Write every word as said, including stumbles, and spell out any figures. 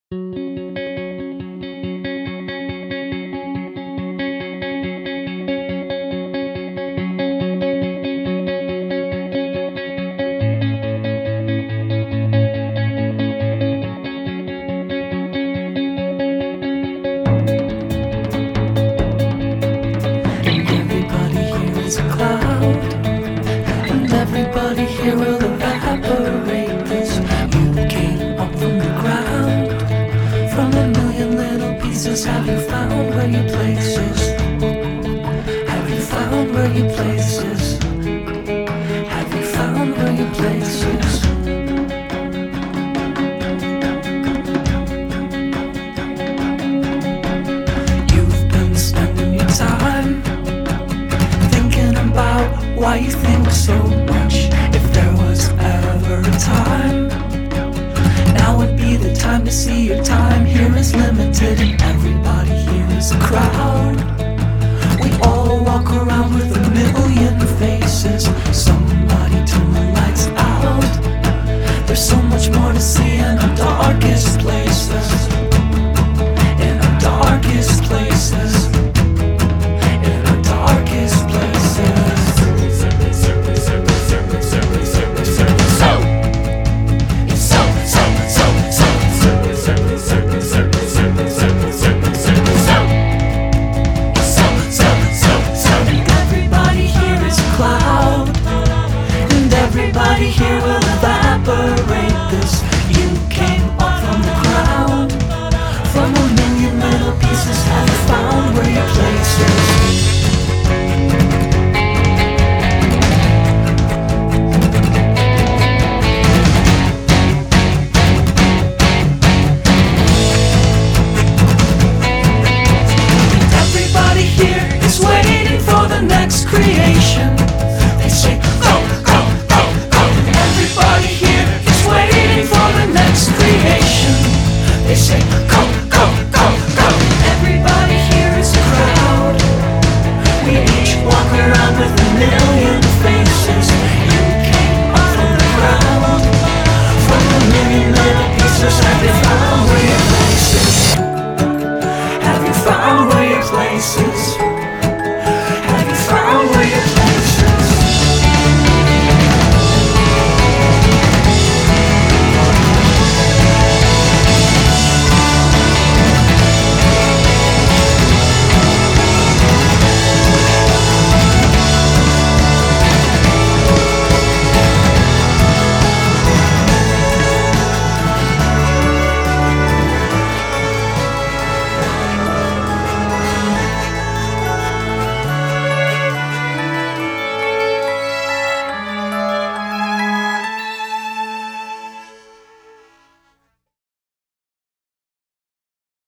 Everybody here will evaporate this. You came up from the ground, from a million little pieces. Have you found where your place is? Have you found where your place is? Have you found where your place is? You've been spending your time thinking about why you think so much. If there was ever a time, now would be the time to see your time here is limited, and everybody here is a crowd. We all walk around with a million faces. Somebody turn the lights out. There's so much more to see in our darkest places. In our darkest places. In our darkest places. Everybody here will evaporate this. You came up from the ground, from a million little pieces. Have you found where your place is? Everybody here is waiting for the next creation. They say go, go, go, go. Everybody here is waiting for the next creation. They say go.